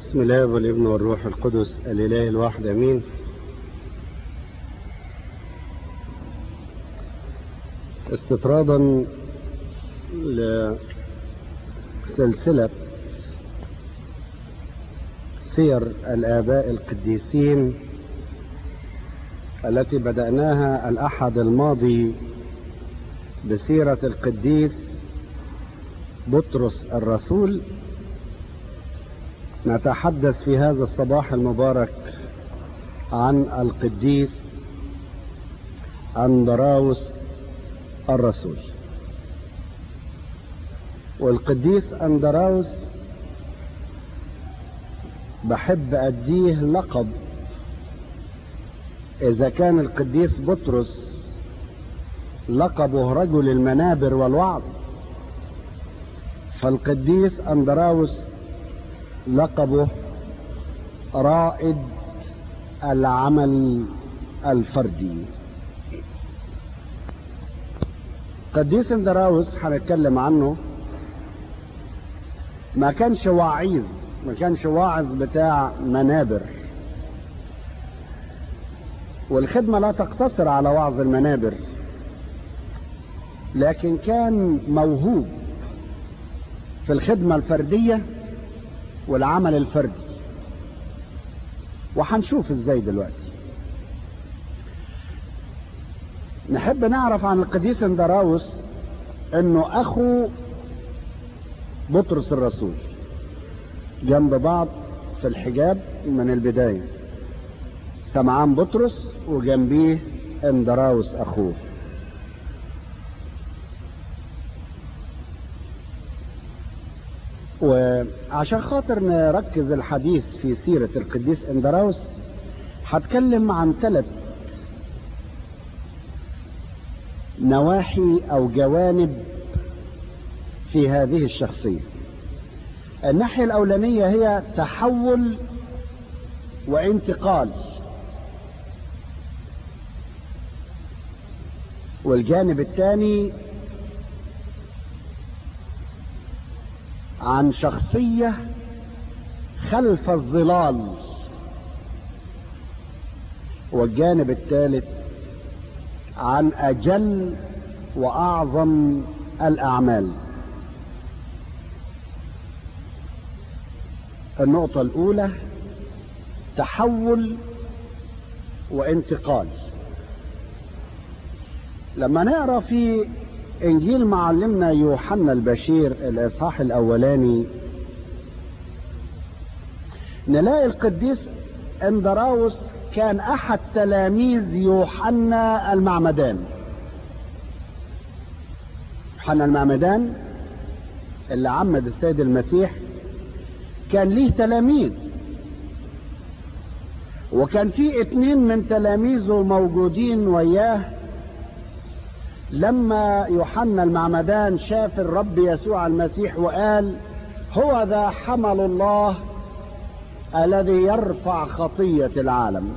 بسم الله والابن والروح القدس الإله الواحد أمين. استطرادا لسلسلة سير الآباء القديسين التي بدأناها الأحد الماضي بسيرة القديس بطرس الرسول، نتحدث في هذا الصباح المبارك عن القديس أندراوس الرسول. والقديس أندراوس بحب أديه لقب. إذا كان القديس بطرس لقبه رجل المنابر والوعظ، فالقديس أندراوس لقبه رائد العمل الفردي. قديس أندراوس هنتكلم عنه. ما كانش واعظ بتاع منابر، والخدمة لا تقتصر على وعظ المنابر، لكن كان موهوب في الخدمة الفردية والعمل الفردي، وهنشوف ازاي دلوقتي. نحب نعرف عن القديس أندراوس انه اخو بطرس الرسول، جنب بعض في الحجاب من البداية. سمعان بطرس وجنبيه أندراوس اخوه. وعشان خاطر نركز الحديث في سيرة القديس أندراوس، هتكلم عن 3 نواحي أو جوانب في هذه الشخصية. الناحية الأولانية هي تحول وانتقال، والجانب الثاني عن شخصية خلف الظلال، والجانب الثالث عن أجل وأعظم الأعمال. النقطة الأولى تحول وانتقال. لما نقرأ في إنجيل معلمنا يوحنا البشير الإصحاح الأولاني، نلاقي القديس أندراوس كان أحد تلاميذ يوحنا المعمدان. يوحنا المعمدان اللي عمد السيد المسيح كان ليه تلاميذ، وكان في 2 من تلاميذه موجودين وياه لما يوحنا المعمدان شاف الرب يسوع المسيح وقال: هو ذا حمل الله الذي يرفع خطية العالم.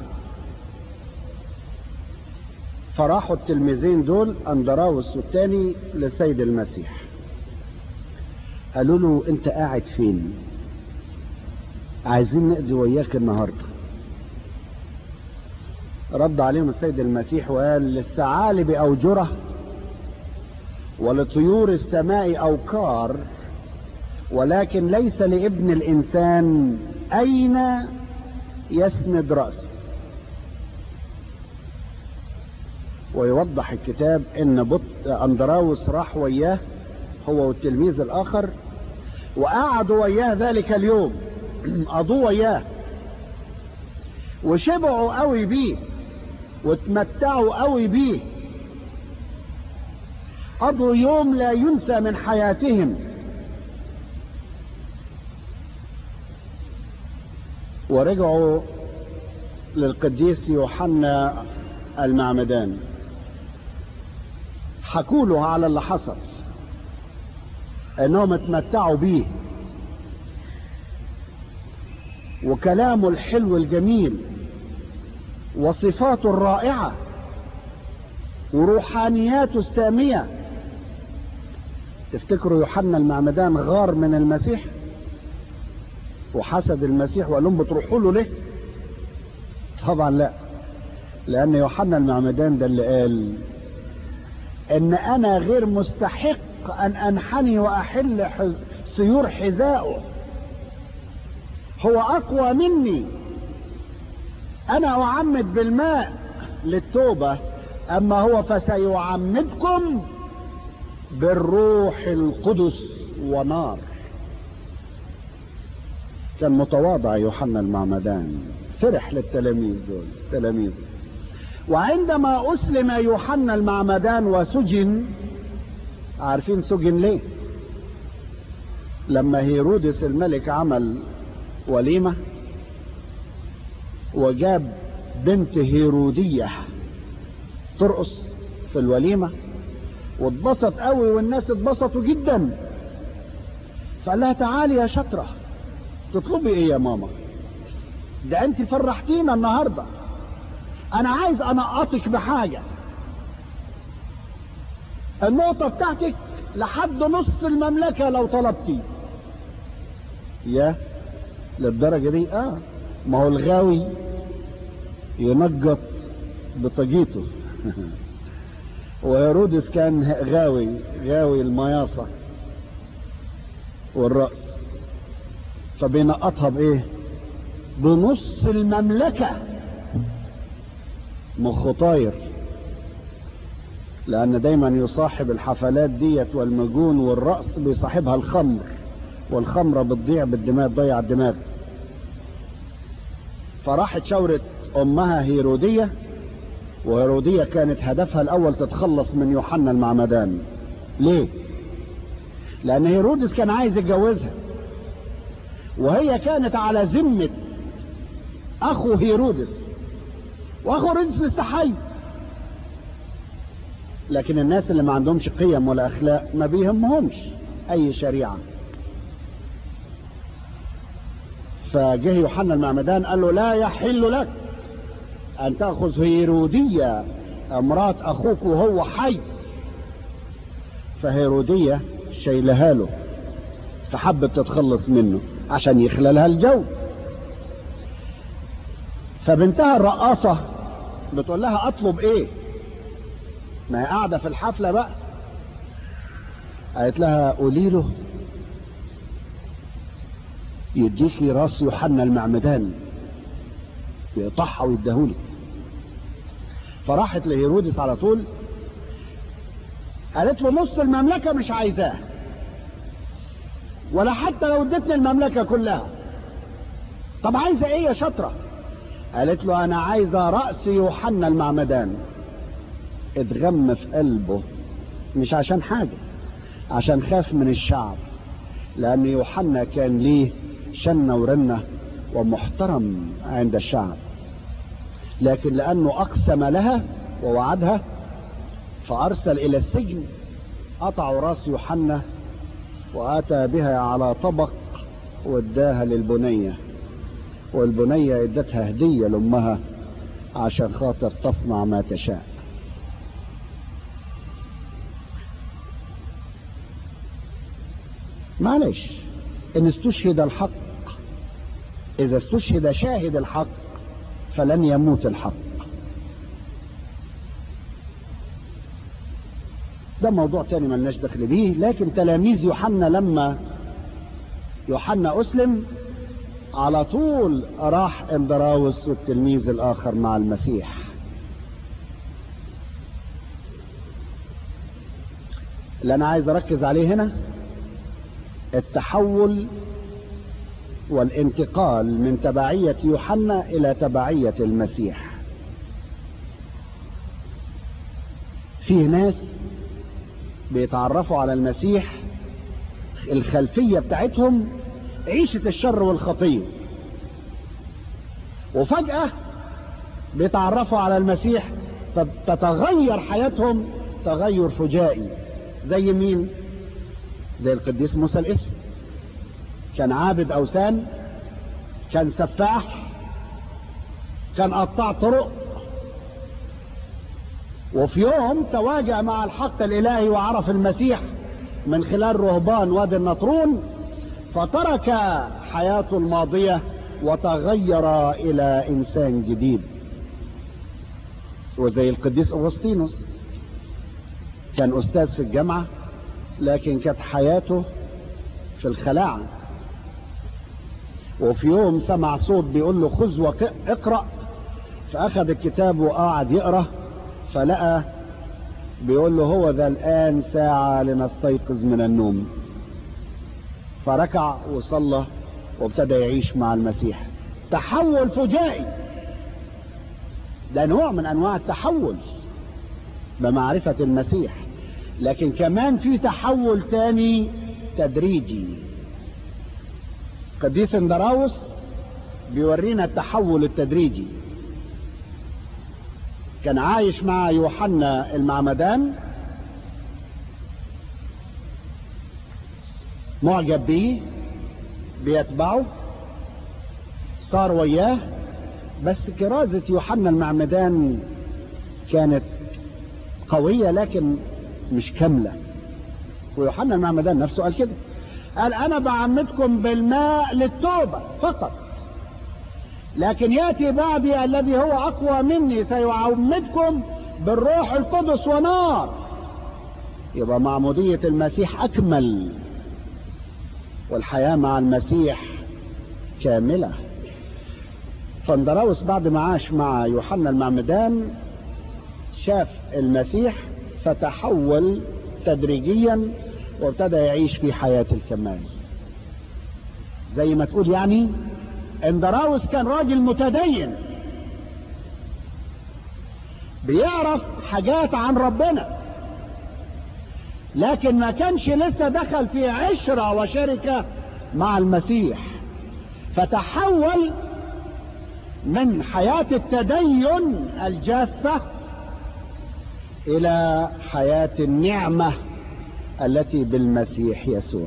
فراحوا التلميذين دول أندراوس والتاني للسيد المسيح، قالوا له: انت قاعد فين؟ عايزين نقضي وياك النهارده. رد عليهم السيد المسيح وقال: للثعالب أوجرة ولطيور السماء أوكار، ولكن ليس لابن الإنسان أين يسند رأسه. ويوضح الكتاب ان أندراوس راح وياه هو والتلميذ الآخر، وقعدوا وياه ذلك اليوم، قضوا وياه وشبعوا قوي بيه وتمتعوا قوي بيه. قضوا يوم لا ينسى من حياتهم. ورجعوا للقديس يوحنا المعمدان، حكوا له على اللي حصل، انهم اتمتعوا بيه وكلامه الحلو الجميل وصفاته الرائعة وروحانياته السامية. تفتكروا يوحنا المعمدان غار من المسيح؟ وحسد المسيح وقال لهم بتروحوا له ليه؟ طبعا لا، لأن يوحنا المعمدان ده اللي قال إن أنا غير مستحق أن أنحني وأحل سيور حذائه، هو أقوى مني، أنا أعمد بالماء للتوبة، أما هو فسيعمدكم بالروح القدس ونار. كان متواضع يوحنا المعمدان، فرح للتلاميذ دول تلاميذ. وعندما أسلم يوحنا المعمدان وسجن، عارفين سجن ليه؟ لما هيرودس الملك عمل وليمة وجاب بنت هيرودية ترقص في الوليمة واتبسط قوي والناس اتبسطوا جدا، فقال لها تعالي يا شطرة، تطلبي ايه يا ماما؟ ده انت فرحتينا النهاردة، انا عايز انقطك بحاجة، النقطة بتاعتك لحد نص المملكة لو طلبتي. يا للدرجة دي؟ ما هو الغاوي ينقط بطاقيته وهيرودس كان غاوي المياصة والرأس، فبينقطها بايه؟ بنص المملكة. مخه طاير، لأن دايما يصاحب الحفلات ديت والمجون والرأس بيصاحبها الخمر، والخمرة بتضيع بالدماغ، تضيع الدماغ. فراحت شاورت أمها هيرودية، وهيرودية كانت هدفها الأول تتخلص من يوحنا المعمدان. ليه؟ لأن هيرودس كان عايز يتجوزها، وهي كانت على ذمة أخو هيرودس، وأخو هيرودس لسه حي. لكن الناس اللي ما عندهمش قيم ولا أخلاق ما بيهمهمش أي شريعة. فجه يوحنا المعمدان قال له لا يحل لك أن تأخذ هيرودية امرأة أخوك وهو حي. فهيرودية شايلها له، فحبت تتخلص منه عشان يخلى لها الجو. فبنتها الرقاصة بتقول لها أطلب إيه؟ ما هي قاعدة في الحفلة بقى. قالت لها قولي له يديكي راس يوحنا المعمدان، يقطعها ويديهولك. فراحت لهيرودس على طول قالت له نص المملكة مش عايزاه، ولا حتى لو ادتني المملكة كلها. طب عايزة ايه يا شطرة؟ قالت له انا عايزة رأس يوحنا المعمدان. اتغم في قلبه، مش عشان حاجة، عشان خاف من الشعب، لأن يوحنا كان ليه شنة ورنة ومحترم عند الشعب. لكن لأنه أقسم لها ووعدها فأرسل إلى السجن، قطعوا راس يوحنا وآتى بها على طبق واداها للبنية، والبنية ادتها هدية لأمها عشان خاطر تصنع ما تشاء. معلش، إن استشهد الحق، إذا استشهد شاهد الحق فلن يموت الحق. ده موضوع تاني ملناش دخل بيه. لكن تلاميذ يوحنا لما يوحنا أسلم على طول راح اندراوس والتلميذ الآخر مع المسيح. اللي أنا عايز أركز عليه هنا التحول والانتقال من تبعية يوحنا إلى تبعية المسيح. فيه ناس بيتعرفوا على المسيح الخلفية بتاعتهم عيشة الشر والخطية، وفجأة بيتعرفوا على المسيح فتتغير حياتهم تغير فجائي. زي مين؟ زي القديس موسى الأسود، كان عابد أوثان، كان سفاح، كان قطاع طرق، وفي يوم تواجه مع الحق الإلهي وعرف المسيح من خلال رهبان وادي النطرون، فترك حياته الماضية وتغير إلى إنسان جديد. وزي القديس أغسطينوس، كان أستاذ في الجامعة لكن كانت حياته في الخلاعة، وفي يوم سمع صوت بيقول له خذ واقرأ، فأخذ الكتاب وقعد يقرأ، فلقى بيقول له هو ذا الآن ساعة لنستيقظ من النوم، فركع وصلى وابتدى يعيش مع المسيح. تحول فجائي، ده نوع من أنواع التحول بمعرفة المسيح، لكن كمان في تحول تاني تدريجي. قديس اندراوس بيورينا التحول التدريجي. كان عايش مع يوحنا المعمدان، معجب بيه، بيتبعه، صار وياه. بس كرازة يوحنا المعمدان كانت قوية لكن مش كاملة، ويوحنا المعمدان نفسه قال كده، قال أنا بعمدكم بالماء للتوبة فقط، لكن يأتي بعدي الذي هو أقوى مني سيعمدكم بالروح القدس ونار. يبقى معمودية المسيح أكمل، والحياة مع المسيح كاملة. فاندراوس بعد ما عاش مع يوحنا المعمدان شاف المسيح فتحول تدريجيا وابتدى يعيش في حياة الكمال. زي ما تقول يعني اندراوس كان راجل متدين، بيعرف حاجات عن ربنا، لكن ما كانش لسه دخل في عشرة وشركة مع المسيح، فتحول من حياة التدين الجافة إلى حياة النعمة التي بالمسيح يسوع.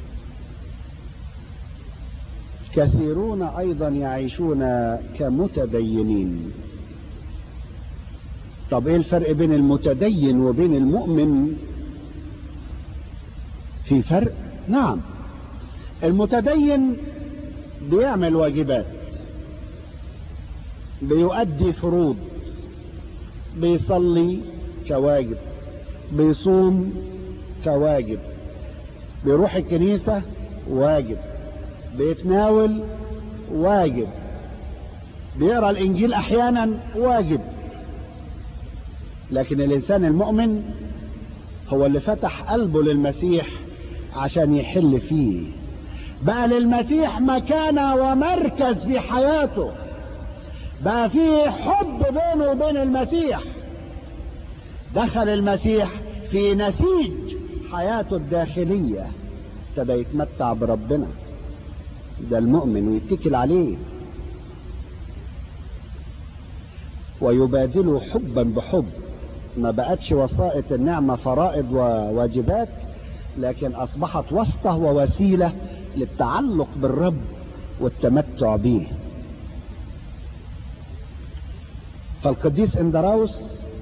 كثيرون أيضا يعيشون كمتدينين. طب إيه الفرق بين المتدين وبين المؤمن؟ في فرق؟ نعم. المتدين بيعمل واجبات، بيؤدي فروض، بيصلي كواجب، بيصوم كواجب، بيروح الكنيسة واجب، بيتناول واجب، بيقرأ الإنجيل أحيانا واجب. لكن الإنسان المؤمن هو اللي فتح قلبه للمسيح عشان يحل فيه، بقى للمسيح مكانة ومركز في حياته، بقى فيه حب بينه وبين المسيح، دخل المسيح في نسيج حياته الداخلية، ابتدى يتمتع بربنا. ده المؤمن ويتكل عليه ويبادله حبا بحب. ما بقتش وسائط النعمة فرائض وواجبات، لكن أصبحت واسطة ووسيلة للتعلق بالرب والتمتع به. فالقديس اندراوس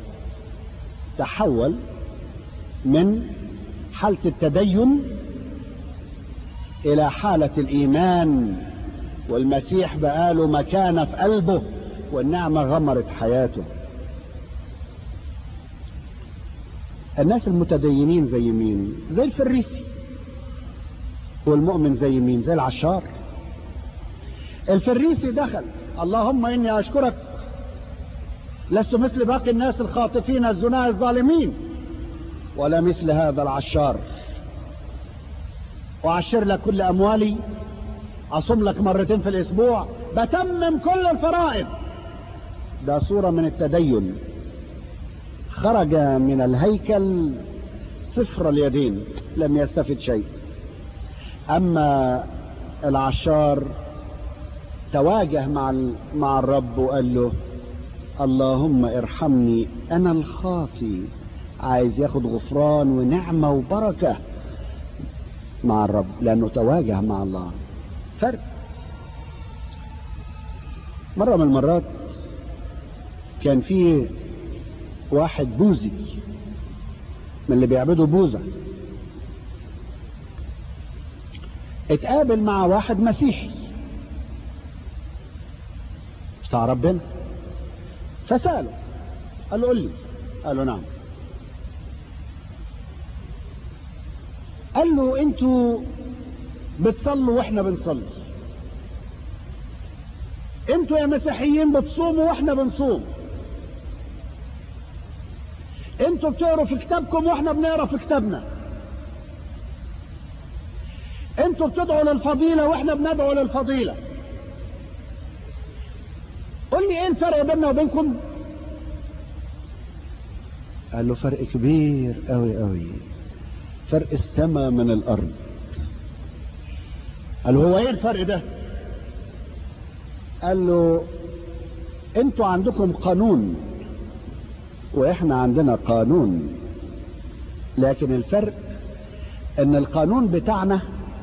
تحول من حالة التدين إلى حالة الإيمان، والمسيح بقاله مكانة في قلبه، والنعمة غمرت حياته. الناس المتدينين زي مين؟ زي الفريسي. والمؤمن زي مين؟ زي العشار. الفريسي دخل اللهم إني أشكرك لست مثل باقي الناس الخاطفين الزناة الظالمين، ولا مثل هذا العشار، وأعشر لك كل أموالي، أصوم لك مرتين في الأسبوع، بتمم كل الفرائض. ده صورة من التدين. خرج من الهيكل صفر اليدين، لم يستفد شيء. أما العشار تواجه مع الرب وقال له اللهم ارحمني أنا الخاطي، عايز ياخد غفران ونعمة وبركة مع الرب لأنه تواجه مع الله. فرق. مرة من المرات كان فيه واحد بوذي من اللي بيعبدوا بوذا، اتقابل مع واحد مسيحي بتاع ربنا، فسأله قال له قل لي. قال له نعم. قال له انتوا بتصلوا واحنا بنصلي، انتوا يا مسيحيين بتصوموا واحنا بنصوم، انتوا بتقروا في كتابكم واحنا بنقرا في كتابنا، انتوا بتدعوا للفضيلة واحنا بندعو للفضيلة، قل لي ايه الفرق بيننا وبينكم؟ قال له فرق كبير قوي قوي، فرق السماء من الارض. قال له هو ايه الفرق ده؟ قال له انتوا عندكم قانون واحنا عندنا قانون، لكن الفرق ان القانون بتاعنا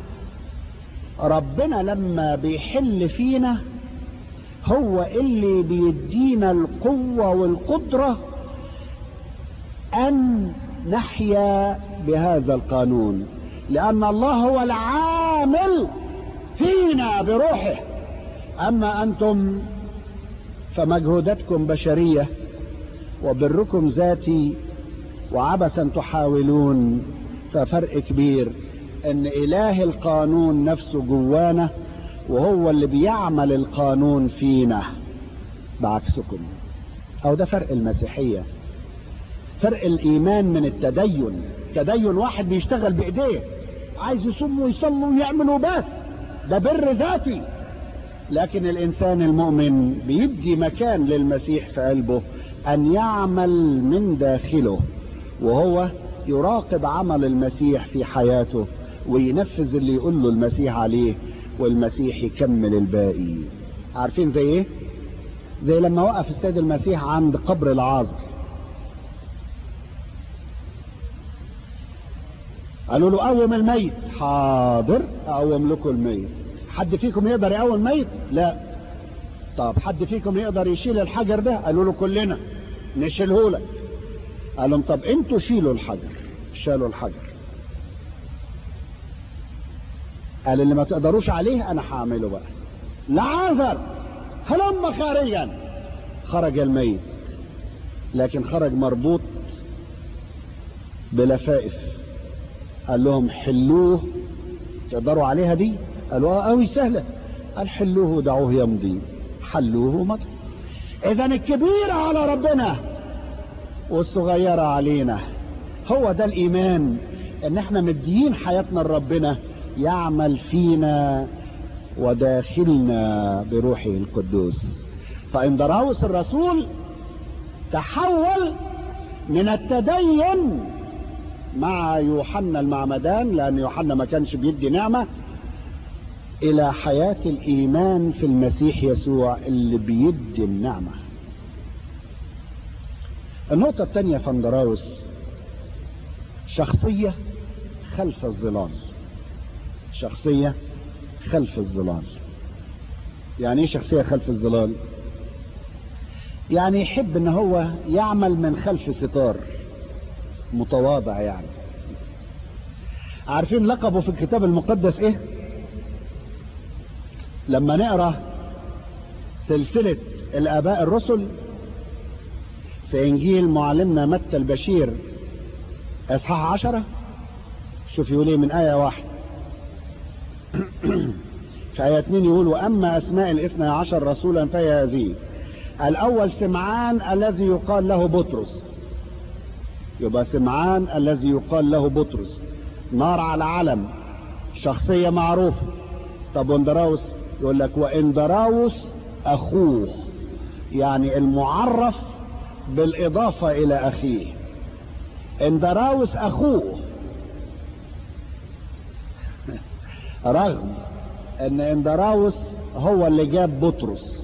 ربنا لما بيحل فينا هو اللي بيدينا القوة والقدرة ان نحيا بهذا القانون، لان الله هو العامل فينا بروحه. اما انتم فمجهوداتكم بشرية وبركم ذاتي وعبثا تحاولون. ففرق كبير ان اله القانون نفسه جوانا وهو اللي بيعمل القانون فينا بعكسكم. او ده فرق المسيحية، فرق الايمان من التدين. تدين واحد بيشتغل بايديه، عايز يصوم ويصلي ويعمل وبس، ده بر ذاتي. لكن الانسان المؤمن بيدي مكان للمسيح في قلبه ان يعمل من داخله، وهو يراقب عمل المسيح في حياته وينفذ اللي يقول له المسيح عليه، والمسيح يكمل الباقي. عارفين زي ايه؟ زي لما وقف السيد المسيح عند قبر العازر، قالوا له قوم الميت. حاضر اقوم لكم الميت. حد فيكم يقدر يقوم ميت؟ لا. طب حد فيكم يقدر يشيل الحجر ده؟ قالوا له كلنا نشيله لك. قال لهم طب انتوا شيلوا الحجر. شالوا الحجر. قال اللي ما تقدروش عليه انا هعمله بقى. لعازر هلم خارجا. خرج الميت، لكن خرج مربوط بلفائف. قال لهم حلوه. تقدروا عليها دي؟ قالوا قوي سهلة. قال حلوه ودعوه يمضي. حلوه مضي. اذا الكبيرة على ربنا والصغيرة علينا. هو ده الايمان، ان احنا مديين حياتنا لربنا يعمل فينا وداخلنا بروحه القدوس. فإندراوس الرسول تحول من التدين مع يوحنا المعمدان، لأن يوحنا ما كانش بيدي نعمة، إلى حياة الإيمان في المسيح يسوع اللي بيدي النعمة. النقطة الثانية في إندراوس شخصية خلف الظلال. شخصية خلف الظلال. يعني ايه شخصية خلف الظلال؟ يعني يحب ان هو يعمل من خلف ستار، متواضع يعني. عارفين لقبه في الكتاب المقدس ايه؟ لما نقرأ سلسلة الآباء الرسل في انجيل معلمنا متى البشير اصحاح 10، شوف يقول ايه من آية 1. في آية 2 يقول وأما أسماء الاثنى عشر رسولا فهي هذه: الأول سمعان الذي يقال له بطرس. يبقى سمعان الذي يقال له بطرس، نار على علم، شخصية معروفة. طب واندراوس؟ يقول لك واندراوس أخوه، يعني المعرف بالإضافة إلى أخيه. اندراوس أخوه، رغم ان اندراوس هو اللي جاب بطرس.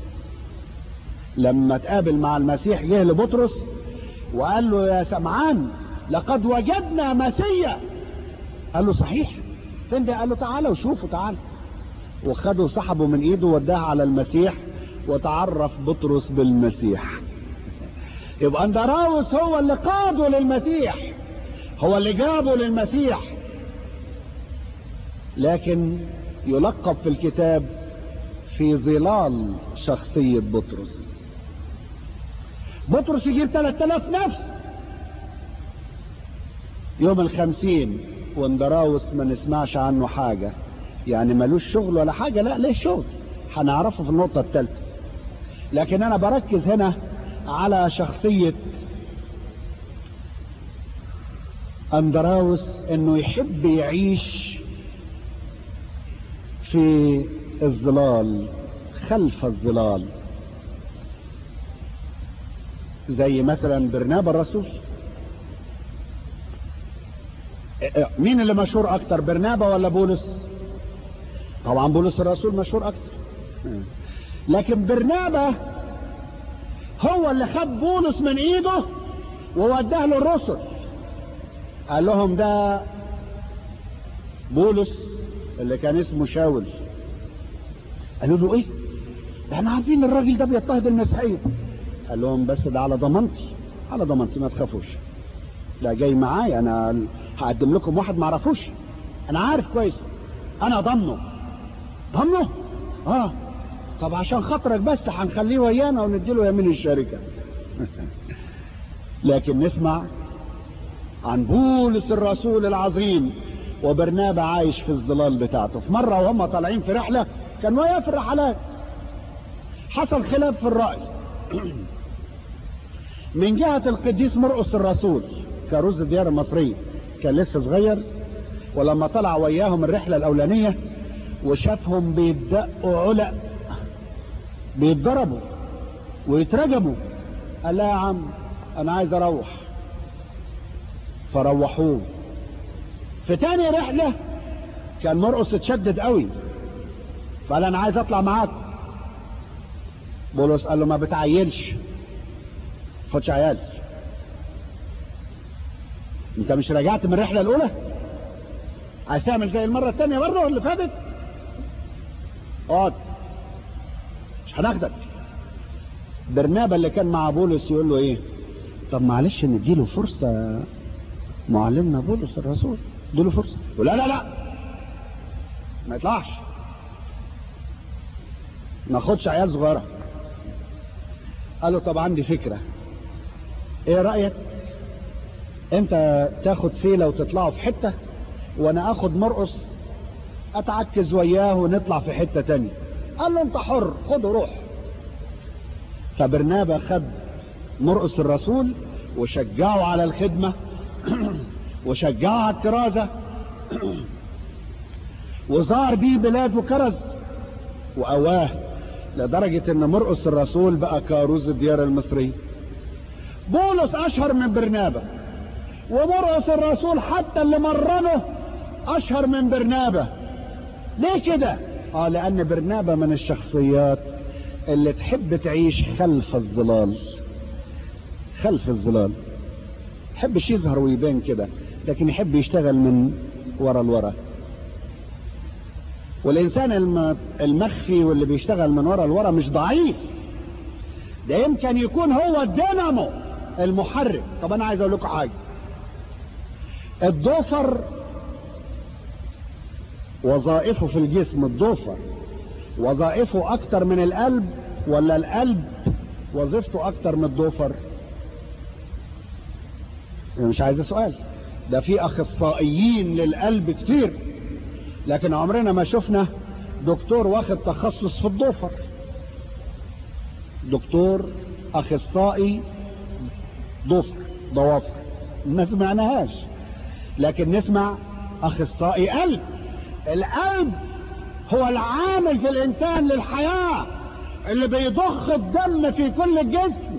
لما تقابل مع المسيح جه لبطرس وقال له يا سمعان لقد وجدنا مسيا. قال له صحيح؟ فين ده؟ قال له تعالى وشوفه تعالى. وخده سحبه من ايده ووداه على المسيح، وتعرف بطرس بالمسيح. يبقى اندراوس هو اللي قاده للمسيح، هو اللي جابه للمسيح. لكن يلقب في الكتاب في ظلال شخصية بطرس. بطرس يجيب 3000 نفس يوم 50، واندراوس ما نسمعش عنه حاجة، يعني ملوش شغل ولا حاجة. لا، ليه شغل، هنعرفه في النقطة الثالثة. لكن انا بركز هنا على شخصية اندراوس، انه يحب يعيش في الظلال، خلف الظلال، زي مثلا برنابا الرسول. مين اللي مشهور اكتر، برنابا ولا بولس؟ طبعا بولس الرسول مشهور اكتر، لكن برنابا هو اللي خد بولس من ايده ووداه له الرسل، قال لهم ده بولس اللي كان اسمه شاول. قالوا له ايه ده، احنا عارفين الراجل ده بيضطهد المسيحيين. قال لهم بس ده على ضمانتي، على ضمانتي، ما تخافوش، لا جاي معايا، انا هقدم لكم واحد ما اعرفوش، انا عارف كويس، انا ضمنه. طب عشان خاطرك بس هنخليه ويانا ونديله يمين الشركة. لكن نسمع عن بولس الرسول العظيم وبرنابا عايش في الظلال بتاعته. في مرة وهم طالعين في رحلة، كان وياه في الرحلات، حصل خلاف في الرأي من جهة القديس مرقس الرسول كاروز الديار المصرية، كان لسه صغير، ولما طلع وياهم الرحلة الأولانية وشافهم بيدقوا علق، بيتضربوا ويترجموا، قال لا يا عم انا عايز اروح، فروحوه. في تاني رحلة كان مرقس اتشدد قوي، فقال انا عايز اطلع معاكم. بولس قال له ما بتعيلش، خدش عيال، انت مش رجعت من الرحلة الاولى، عايز تعمل زي المرة التانية برضه اللي فاتت؟ اقعد مش هناخدك. برنابا اللي كان مع بولس يقول له ايه، طب معلش نديله فرصة، معلمنا بولس الرسول اديله فرصة. لا لا لا ما يطلعش، ما خدش عيال صغيرة. قال له طب عندي فكرة، ايه رأيك انت تاخد سيلة وتطلعوا في حتة، وانا اخد مرقس اتعكز وياه ونطلع في حتة تانية. قال له انت حر، خده روح. فبرنابا خد مرقس الرسول وشجعه على الخدمة وشجعه على الكرازة وزار بيه بلاد وكرز وقواه، لدرجة ان مرقس الرسول بقى كاروز الديار المصري. بولس اشهر من برنابا، ومرقس الرسول حتى اللي مرنه اشهر من برنابا. ليه كده؟ لان برنابا من الشخصيات اللي تحب تعيش خلف الظلال، خلف الظلال، يحبش يظهر ويبان كده، لكن يحب يشتغل من ورا الورا. والانسان المخفي واللي بيشتغل من ورا الورا مش ضعيف، ده يمكن يكون هو الدينامو المحرك. طب انا عايز اقول لكم حاجه، الضفر وظائفه في الجسم، الضفر وظائفه اكتر من القلب ولا القلب وظيفته اكتر من الضفر؟ مش عايز سؤال، ده في اخصائيين للقلب كتير، لكن عمرنا ما شفنا دكتور واخد تخصص في الضفر، دكتور اخصائي ضوافر ما سمعناهاش. لكن نسمع اخصائي قلب. القلب هو العامل في الانسان للحياة، اللي بيضخ الدم في كل الجسم.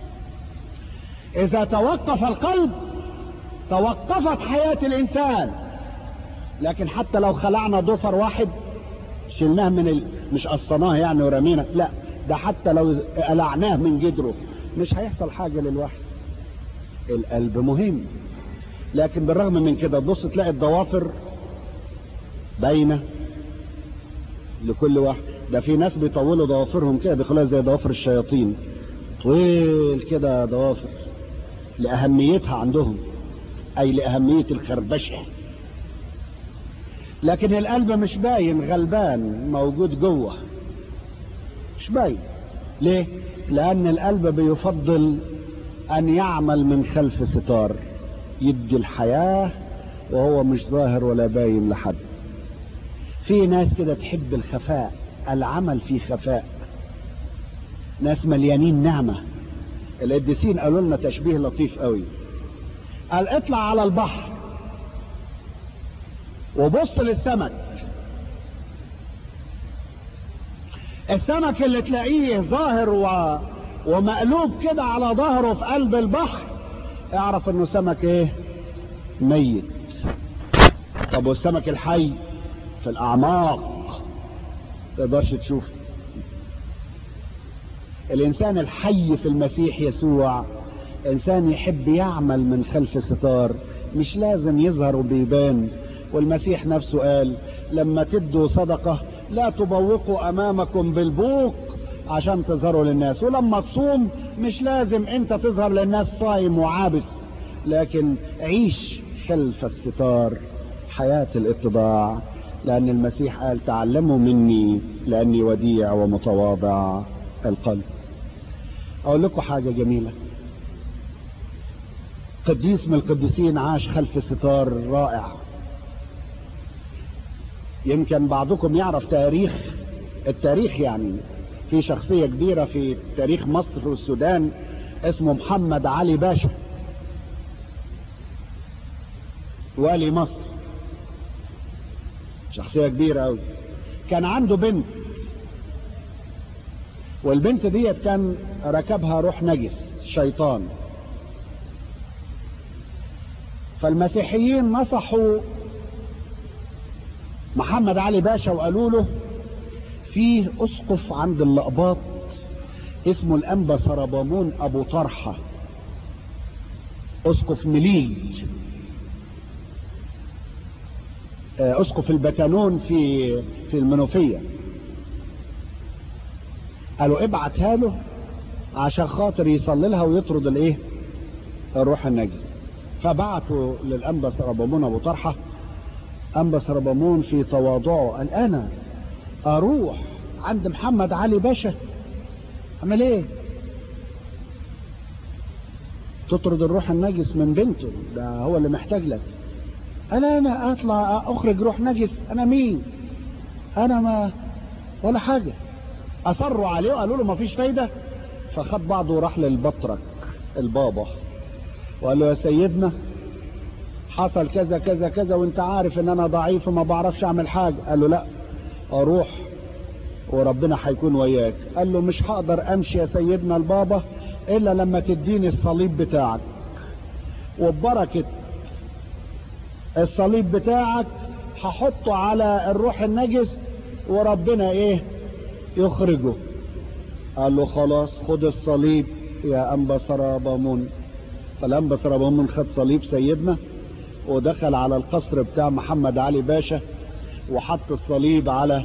اذا توقف القلب توقفت حياة الانسان. لكن حتى لو خلعنا ضفر واحد شلناه مش قصناه يعني ورمينا، لا، ده حتى لو قلعناه من جدره مش هيحصل حاجة للواحد. القلب مهم، لكن بالرغم من كده تبص تلاقي الضوافر باينة لكل واحد. ده في ناس بيطولوا ضوافرهم كده بيخلوها زي ضوافر الشياطين، طويل كده ضوافر، لأهميتها عندهم، أي لأهمية الخربشة. لكن القلب مش باين، غلبان موجود جوه، مش باين. ليه؟ لأن القلب بيفضل أن يعمل من خلف ستار، يدي الحياة وهو مش ظاهر ولا باين لحد. في ناس كده تحب الخفاء، العمل في خفاء، ناس مليانين نعمة. القديسين قالوا لنا تشبيه لطيف قوي، قال اطلع على البحر وبص للسمك، السمك اللي تلاقيه ظاهر ومقلوب كده على ظهره في قلب البحر، اعرف انه سمك ايه؟ ميت. طب والسمك الحي في الاعماق تقدرش تشوفه. الانسان الحي في المسيح يسوع انسان يحب يعمل من خلف ستار، مش لازم يظهر وبيبان. والمسيح نفسه قال لما تدوا صدقة لا تبوقوا امامكم بالبوق عشان تظهروا للناس. ولما تصوم مش لازم انت تظهر للناس صايم وعابس، لكن عيش خلف الستار حياة الاتضاع، لان المسيح قال تعلموا مني لاني وديع ومتواضع القلب. اقول لكم حاجة جميلة، قديس من القديسين عاش خلف ستار رائع. يمكن بعضكم يعرف التاريخ يعني في شخصية كبيرة في تاريخ مصر والسودان اسمه محمد علي باشا، والي مصر، شخصية كبيرة قوي. كان عنده بنت، والبنت ديت كان ركبها روح نجس شيطان. فالمسيحيين نصحوا محمد علي باشا وقالوا له فيه اسقف عند اللقباط اسمه الانبا سربامون ابو طرحة، اسقف مليج، اسقف البتانون في المنوفية. قالوا ابعتها له عشان خاطر يصلي لها ويطرد الايه؟ الروح النجس. فبعتوا للانبا سربامون ابو طرحة. انبا سربامون في تواضعه قال انا اروح عند محمد علي باشا اعمل ايه؟ تطرد الروح النجس من بنته، ده هو اللي محتاج لك. قال انا اطلع اخرج روح نجس؟ انا مين؟ انا ما ولا حاجة. اصروا عليه وقالوا له مفيش فايدة. فخد بعضه وراح للبطرك البابا وقال له يا سيدنا حصل كذا كذا كذا وانت عارف ان انا ضعيف وما بعرفش اعمل حاجة. قال له لا، اروح وربنا هيكون وياك. قال له مش هقدر امشي يا سيدنا البابا الا لما تديني الصليب بتاعك، وببركة الصليب بتاعك هحطه على الروح النجس وربنا ايه؟ يخرجه. قال له خلاص خد الصليب يا انبا سربامون. فالانبا سربامون خد صليب سيدنا ودخل على القصر بتاع محمد علي باشا وحط الصليب على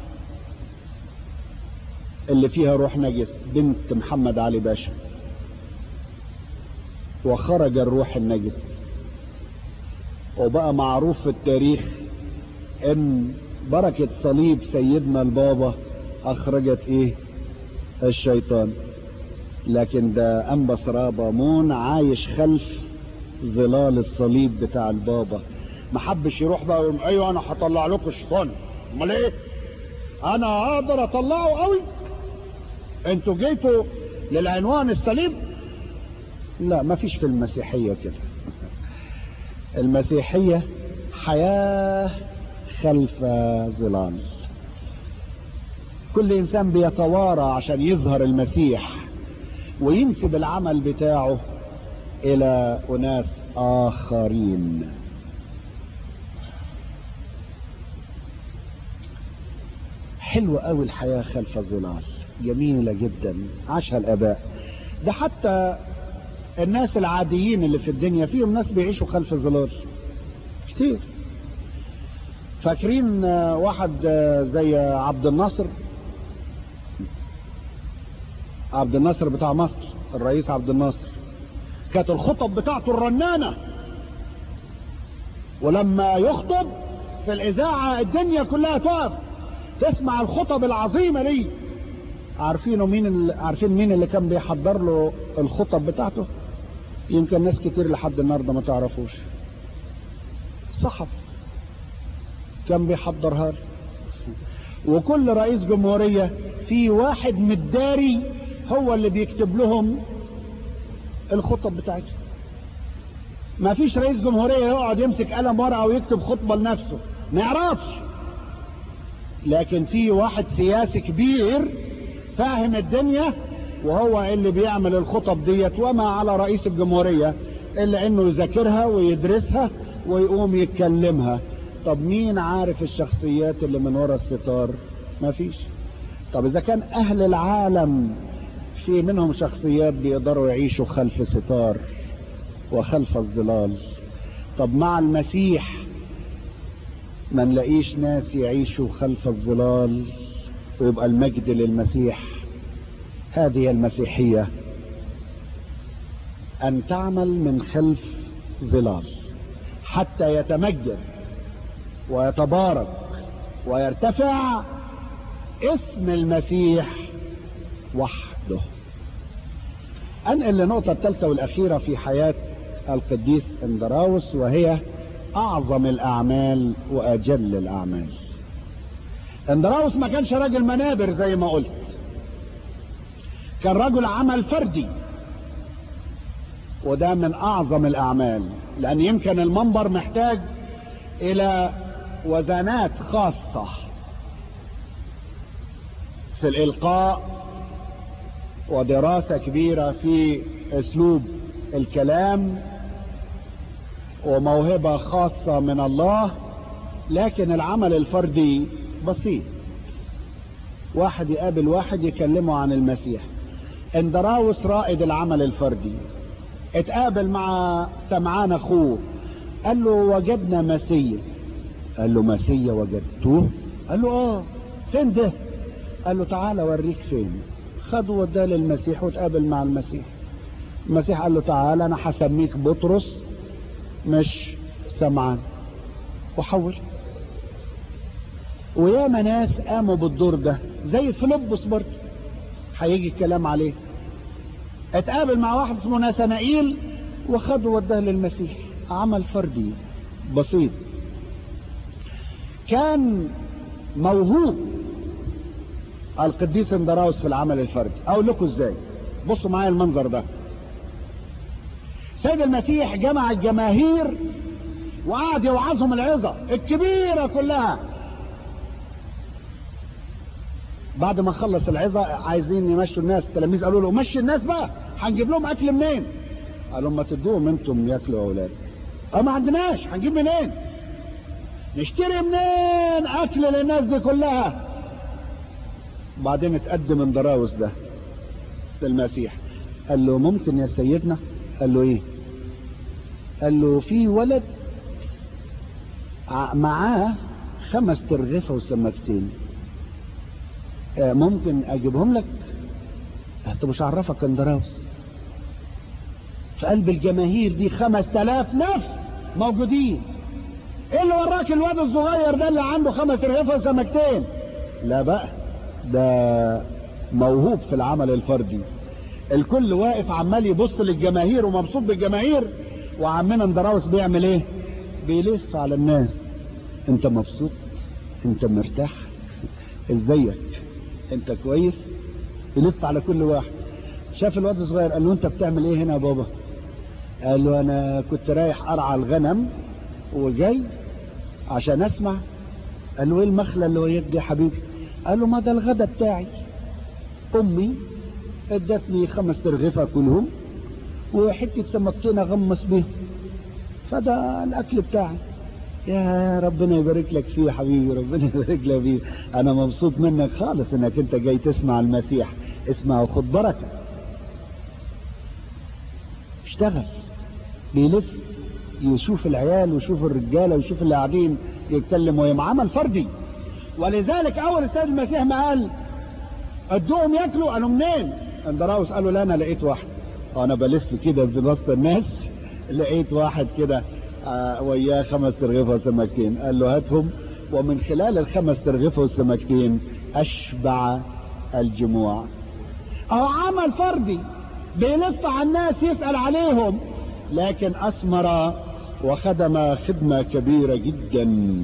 اللي فيها روح نجس بنت محمد علي باشا، وخرج الروح النجس. وبقى معروف في التاريخ ان بركة صليب سيدنا البابا اخرجت ايه؟ الشيطان. لكن ده انبا سربامون عايش خلف ظلال الصليب بتاع البابا، ما حبش يروح بقى يقول ايوه انا هطلع لكم الشيطان. امال ايه؟ انا اقدر اطلعه قوي؟ انتوا جيتوا للعنوان الصليب؟ لا، ما فيش في المسيحية كده. المسيحية حياة خلف ظلال. كل انسان بيتوارى عشان يظهر المسيح وينسب العمل بتاعه الى اناس اخرين. حلوة قوي الحياة خلف الظلال، جميلة جدا، عاشها الاباء. ده حتى الناس العاديين اللي في الدنيا فيهم ناس بيعيشوا خلف الظلال كتير. فاكرين واحد زي عبد الناصر بتاع مصر، الرئيس عبد الناصر، كانت الخطب بتاعته الرنانة، ولما يخطب في الاذاعة الدنيا كلها تقف تسمع الخطب العظيمة دي. عارفين مين اللي كان بيحضر له الخطب بتاعته؟ يمكن ناس كتير لحد النهارده ما تعرفوش. صحفي كان بيحضرها له. وكل رئيس جمهورية في واحد مداري هو اللي بيكتب لهم الخطب بتاعته. ما فيش رئيس جمهورية يقعد يمسك قلم ورقة ويكتب خطبة لنفسه، ما يعرفش. لكن في واحد سياسي كبير فاهم الدنيا وهو اللي بيعمل الخطب ديت. وما على رئيس الجمهورية الا انه يذاكرها ويدرسها ويقوم يتكلمها. طب مين عارف الشخصيات اللي من وراء الستار؟ ما فيش. طب اذا كان اهل العالم في منهم شخصيات بيقدروا يعيشوا خلف ستار وخلف الظلال، طب مع المسيح ما نلاقيش ناس يعيشوا خلف الظلال ويبقى المجد للمسيح. هذه المسيحية، أن تعمل من خلف ظلال حتى يتمجد ويتبارك ويرتفع اسم المسيح وحده. أنقل للنقطة الثالثة والأخيرة في حياة القديس اندراوس، وهي أعظم الأعمال وأجل الأعمال. اندراوس ما كانش راجل منابر زي ما قلت، كان رجل عمل فردي، وده من أعظم الأعمال، لأن يمكن المنبر محتاج إلى وزنات خاصة في الإلقاء ودراسة كبيرة في أسلوب الكلام وموهبة خاصة من الله. لكن العمل الفردي بسيط، واحد يقابل واحد يكلمه عن المسيح. اندراوس رائد العمل الفردي اتقابل مع سمعان اخوه، قال له وجدنا مسيا. قال له مسيا وجدتوه؟ قال له فين ده؟ قال له تعالى اوريك فين. خده وداه للمسيح وتقابل مع المسيح. المسيح قال له تعالى انا هسميك بطرس مش سمعان، وحول. وياما ناس قاموا بالدور ده زي فيلبس برضه هيجي الكلام عليه. اتقابل مع واحد اسمه ناثانائيل وخده وداه للمسيح. عمل فردي بسيط. كان موهوب القديس اندراوس في العمل الفردي. اقول لكم ازاي، بصوا معايا المنظر ده. سيد المسيح جمع الجماهير وقعد يوعظهم العظة الكبيرة كلها. بعد ما خلص العظة عايزين يمشوا الناس، التلاميذ قالوا له مشي الناس بقى، هنجيب لهم اكل منين؟ قال لهم ما تدوهم انتم ياكلوا اولاد. ما عندناش، هنجيب منين؟ نشتري منين اكل للناس دي كلها؟ بعدين اتقدم اندراوس ده للمسيح، قال له ممكن يا سيدنا؟ قال له ايه؟ قال له في ولد معاه 5 ترغيفة وسمكتين، ممكن اجيبهم لك؟ انت مش عرفك اندراوس في قلب الجماهير دي 5000 نفس موجودين، ايه اللي وراك الواد الصغير ده اللي عنده 5 ترغيفة وسمكتين؟ لا بقى، ده موهوب في العمل الفردي. الكل واقف عمال يبص للجماهير ومبسوط بالجماهير، وعمنا اندراوس بيعمل ايه؟ بيلف على الناس. انت مبسوط؟ انت مرتاح؟ ازيك؟ انت كويس؟ يلف على كل واحد. شاف الواد الصغير قال له انت بتعمل ايه هنا يا بابا؟ قال له انا كنت رايح ارعى الغنم وجاي عشان اسمع. قال له ايه المخلة اللي وياك دي يا حبيبي؟ قال له ما ده الغدا بتاعي، امي ادتني 5 ترغيفة كلهم وحتة سمكتين اغمس بيهم، فده الاكل بتاعي. يا ربنا يبارك لك فيه يا حبيبي، ربنا يبارك لك فيه. انا مبسوط منك خالص انك انت جاي تسمع المسيح. اسمع وخد بركة. اشتغل، بيلف يشوف العيال ويشوف الرجالة ويشوف اللي قاعدين يتكلم ويا عمل فردي. ولذلك اول السيد المسيح ما قال ادوهم ياكلوا، قالوا منين؟ اندراوس قالوا لا انا لقيت واحد، انا بلف كده في وسط الناس لقيت واحد كده وياه 5 ترغيفة وسمكتين. قال له هاتهم، ومن خلال ال5 ترغيفة والسمكتين أشبع الجموع. أو عمل فردي بيلف على الناس يسأل عليهم، لكن أثمر وخدم خدمة كبيرة جدا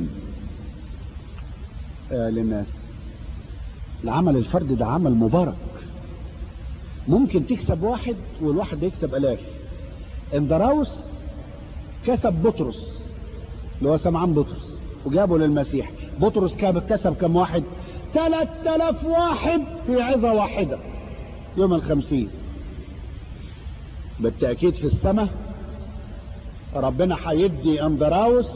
للناس. العمل الفردي ده عمل مبارك، ممكن تكسب واحد والواحد ده يكسب 1000. اندراوس كسب بطرس اللي هو سمعان بطرس وجابه للمسيح. بطرس كسب كم واحد؟ 3000 واحد في عظة واحدة يوم 50. بالتأكيد في السماء ربنا هيدي اندراوس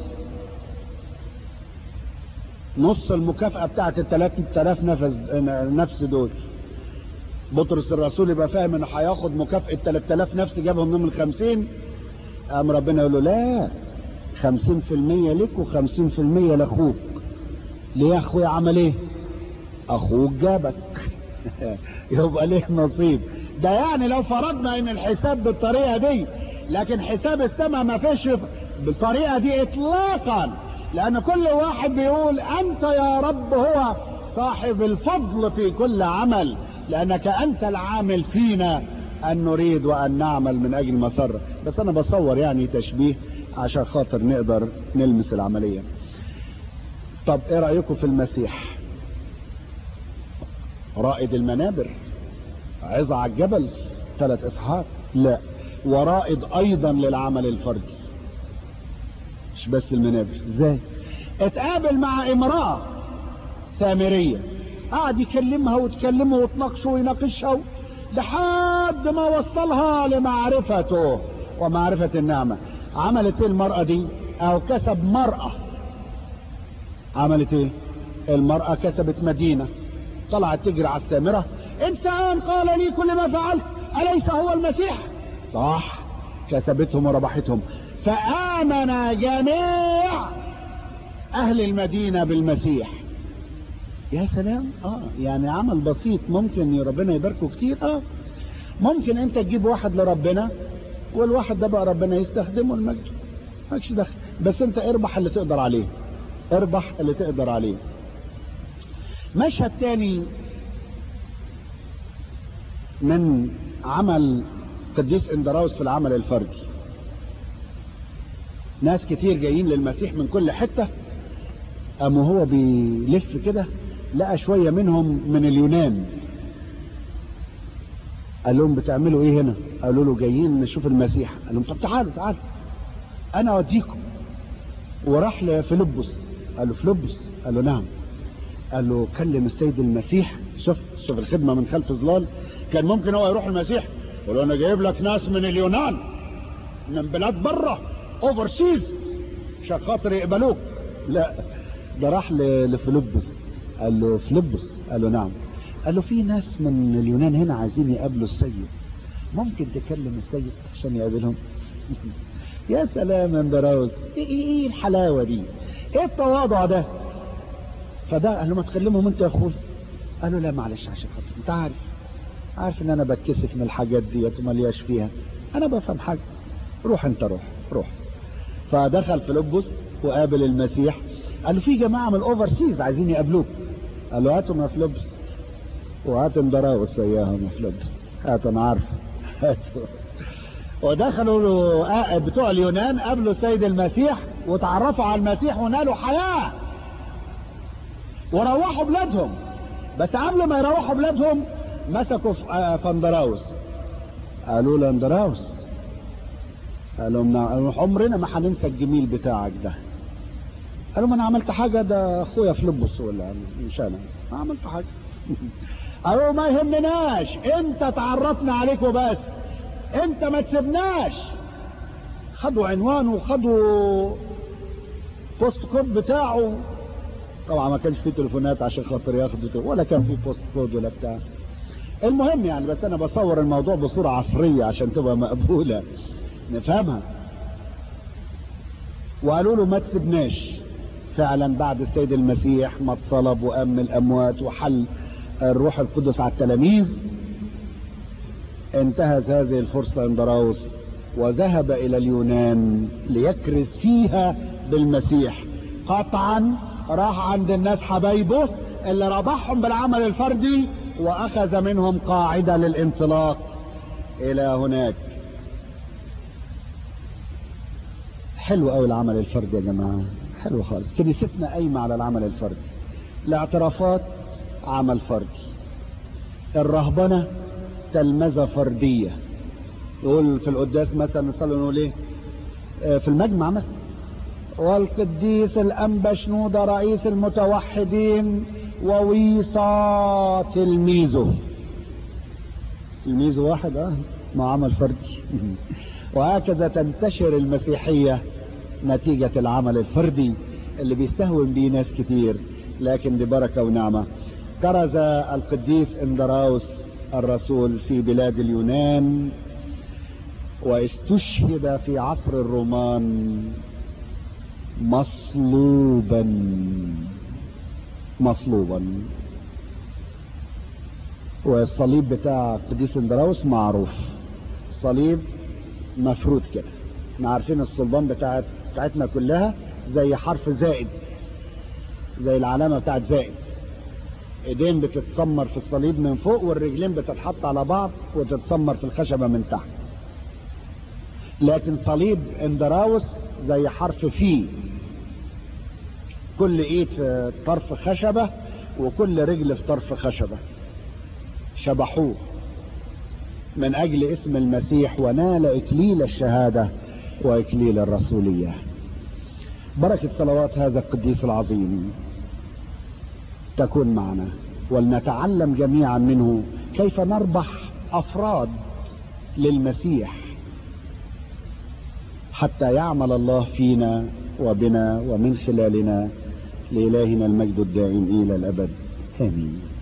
نص المكافأة بتاعت 3000 نفس دول. بطرس الرسول يبقى فاهم انه هياخد مكافأة 3000 نفس جابهم يوم 50. قام ربنا يقول له لا، 50% لك و50% لاخوك. ليه يا اخويا؟ عمل ايه؟ اخوك جابك يبقى ليك نصيب. ده يعني لو فرضنا ان الحساب بالطريقة دي، لكن حساب السماء ما فيش بالطريقة دي اطلاقا، لان كل واحد بيقول انت يا رب هو صاحب الفضل في كل عمل، لانك انت العامل فينا ان نريد وان نعمل من اجل مسرة. بس انا بصور يعني تشبيه عشان خاطر نقدر نلمس العملية. طب ايه رأيكم في المسيح؟ رائد المنابر، عظة على الجبل 3 إصحاحات، لا، ورائد ايضا للعمل الفردي، مش بس المنابر. ازاي؟ اتقابل مع امرأة سامرية، قعد يكلمها وتكلمه وتناقشه ويناقشها لحد ما وصلها لمعرفته ومعرفة النعمة. عملت ايه المرأة دي؟ او كسب مرأة. عملت ايه المرأة؟ كسبت مدينة. طلعت تجري على السامرة، انسان قال لي كل ما فعلت أليس هو المسيح؟ صح، كسبتهم وربحتهم، فآمن جميع أهل المدينة بالمسيح. يا سلام. يعني عمل بسيط ممكن ربنا يباركه كتير. ممكن انت تجيب واحد لربنا والواحد ده بقى ربنا يستخدمه المجد، ماكش دخل، بس انت اربح اللي تقدر عليه، اربح اللي تقدر عليه. مشهد تاني من عمل قديس اندراوس في العمل الفردي. ناس كتير جايين للمسيح من كل حتة، قام هو بيلف كده لقى شوية منهم من اليونان. قال لهم بتعملوا ايه هنا؟ قالوا له جايين نشوف المسيح. قال لهم طب تعالوا انا اوديكم. وراح لفيلبس. قال له فيلبس؟ قال له نعم. قال له كلم السيد المسيح. شوف الخدمة من خلف ظلال. كان ممكن هو يروح المسيح يقول له انا جايب لك ناس من اليونان من بلاد بره اوفرسيز عشان خاطر يقبلوك. لا، ده راح لفيلبس. قال له فيلبس؟ قال له نعم. قال له في ناس من اليونان هنا عايزين يقابلوا السيد، ممكن تكلم السيد عشان يقابلهم؟ يا سلام يا اندراوس، ايه الحلاوة دي، ايه التواضع ده. فده قال له ما تكلمهم انت يا اخوي. قال له لا معلش عشان خاطر انت عارف ان انا بتكسف من الحاجات ديت وملياش فيها، انا بفهم حاجة. روح انت، روح. فدخل فيلبس وقابل المسيح. قال له في جماعة من الاوفرسيز عايزين يقابلوك. قال له هاتهم يا فيلبس، وهات اندراوس اياهم يا فيلبس. هات انا عارف. ودخلوا له بتوع اليونان قابلوا السيد المسيح وتعرفوا على المسيح ونالوا حياة وروحوا بلادهم. بس قبل ما يروحوا بلادهم مسكوا في اندراوس. قالوا له اندراوس، قال لهم عمرنا ما هننسى الجميل بتاعك ده. قالوا ما انا عملت حاجة؟ ده اخويا فيلبس ولا مش انا ما عملت حاجة. قالوا ما يهمناش، انت تعرفنا عليك وبس، انت ما تسيبناش. خدوا عنوانه وخدوا بوست كود بتاعه. طبعا ما كانش فيه تليفونات عشان خاطر ياخدوا، ولا كان فيه بوست كود ولا بتاع. المهم يعني، بس انا بصور الموضوع بصورة عصرية عشان تبقى مقبولة نفهمها. وقالوا له ما تسيبناش. فعلا بعد السيد المسيح ما اتصلب وقام من الاموات وحل الروح القدس على التلاميذ، انتهز هذه الفرصة اندراوس وذهب إلى اليونان ليكرز فيها بالمسيح. قطعا راح عند الناس حبايبه اللي ربحهم بالعمل الفردي وأخذ منهم قاعدة للانطلاق إلى هناك. حلو قوي العمل الفردي يا جماعة، حلو خالص. كنيستنا قايمة على العمل الفردي. الاعترافات عمل فردي، الرهبنة تلمذة فردية. يقول في القداس مثلا نصلي نقول ايه في المجمع مثلا: والقديس الأنبا شنودة رئيس المتوحدين وويصى تلميذه. تلميذه واحد مع عمل فردي. وهكذا تنتشر المسيحية نتيجة العمل الفردي اللي بيستهون به ناس كتير، لكن ببركة ونعمة. كرز القديس اندراوس الرسول في بلاد اليونان، واستشهد في عصر الرومان مصلوبا. والصليب بتاع القديس اندراوس معروف، صليب مفروض كده. احنا عارفين الصلبان بتاعتنا كلها زي حرف زائد، زي العلامة بتاعت زائد. ايدين بتتسمر في الصليب من فوق، والرجلين بتتحط على بعض وتتسمر في الخشبة من تحت. لكن صليب اندراوس زي حرف في، كل ايد في طرف خشبة وكل رجل في طرف خشبة. شبحوه من اجل اسم المسيح، ونال اكليل الشهادة واكليل الرسولية. بركة صلوات هذا القديس العظيم تكون معنا، ولنتعلم جميعا منه كيف نربح افراد للمسيح، حتى يعمل الله فينا وبنا ومن خلالنا. لإلهنا المجد الدائم إلى الأبد، آمين.